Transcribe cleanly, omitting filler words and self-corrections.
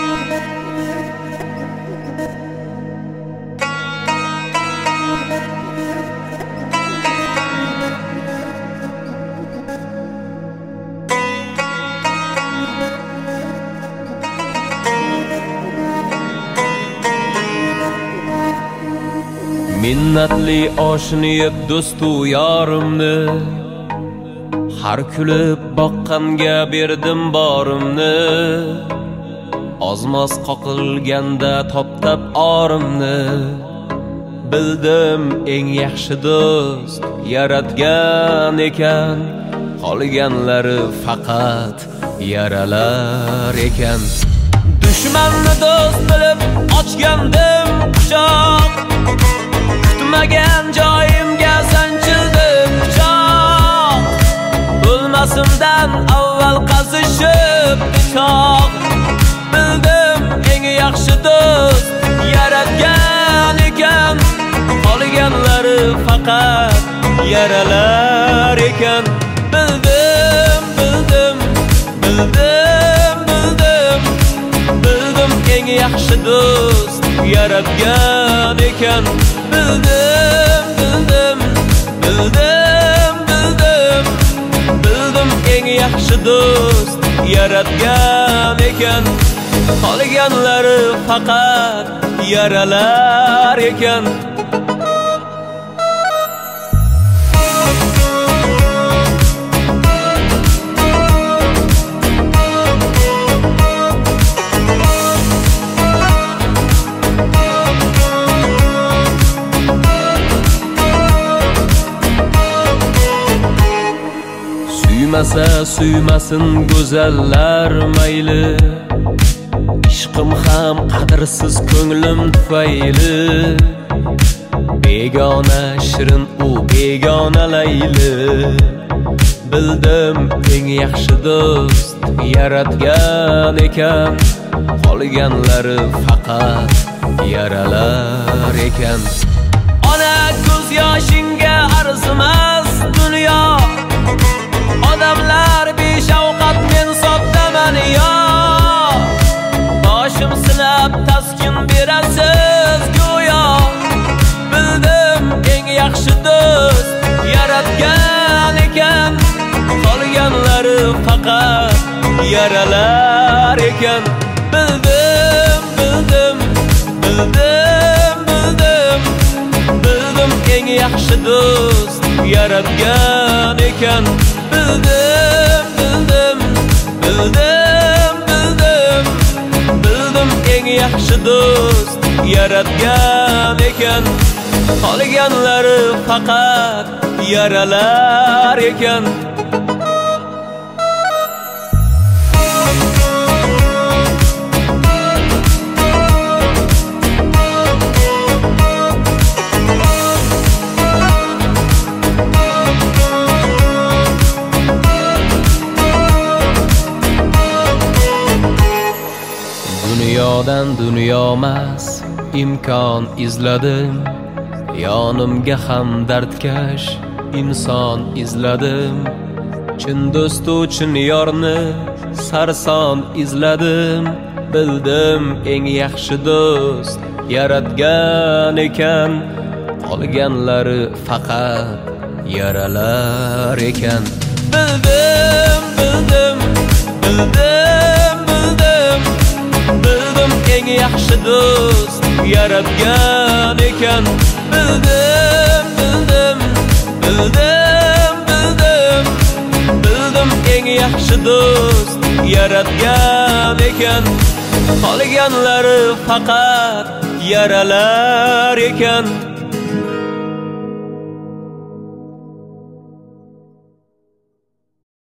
Minnatli oshni yeb do'stu yorimni, har kulib boqqanga berdim borimni. Ozmoz qoqilganda toptab orimni, bildim eng yaxshi do'st yaratgan ekan. Qolganlari faqat yaralar ekan. Dushmanni do'st bilib ochgandim quchoq, kutmagan joyimga sanchildim pichoq. O'lmasimdan avval qazishib pichoq, bildim eng yaxshi do'st yaratgan ekan. Qolganlari faqat yaralar ekan. Bildim, bildim, bildim, bildim, bildim eng yaxshi do'st yaratgan ekan. Bildim, bildim, bildim, bildim, bildim eng yaxshi do'st yaratgan ekan. Qolganlari faqat yaralar ekan. Suymasa suymasin go'zallar mayli, ishqim ham qadrsiz ko'nglim tufayli. Begona shirin u begona layli, bildim eng yaxshi do'st yaratgan ekan. Qolganlari faqat yaralar ekan. Ona ko'z yoshingga arzimas dunyo, odamlar beshafqat, men soddaman yo. Boshim silab taskin berasiz go'yo, bildim eng yaxshi do'st yaratgan ekan. Qolganlari faqat yaralar ekan. Bildim, bildim, bildim, bildim, bildim eng yaxshi do'st yaratgan ekan. Bildim, bildim, bildim, bildim, bildim eng yaxshi do'st yaratgan ekan. Qolganlari faqat yaralar ekan. Dunyodan dunyomas imkon izladim, yonimga ham dardkash inson izladim. Chin do'stu chin yorni sarson izladim, bildim eng yaxshi do'st yaratgan ekan. Qolganlari faqat yaralar ekan. Bildim, bildim, bildim, bildim, bildim eng yaxshi do'st yaratgan ekan. Bildim, bildim, bildim, bildim, bildim eng yaxshi do'st yaratgan ekan. Qolganlari faqat yaralar ekan.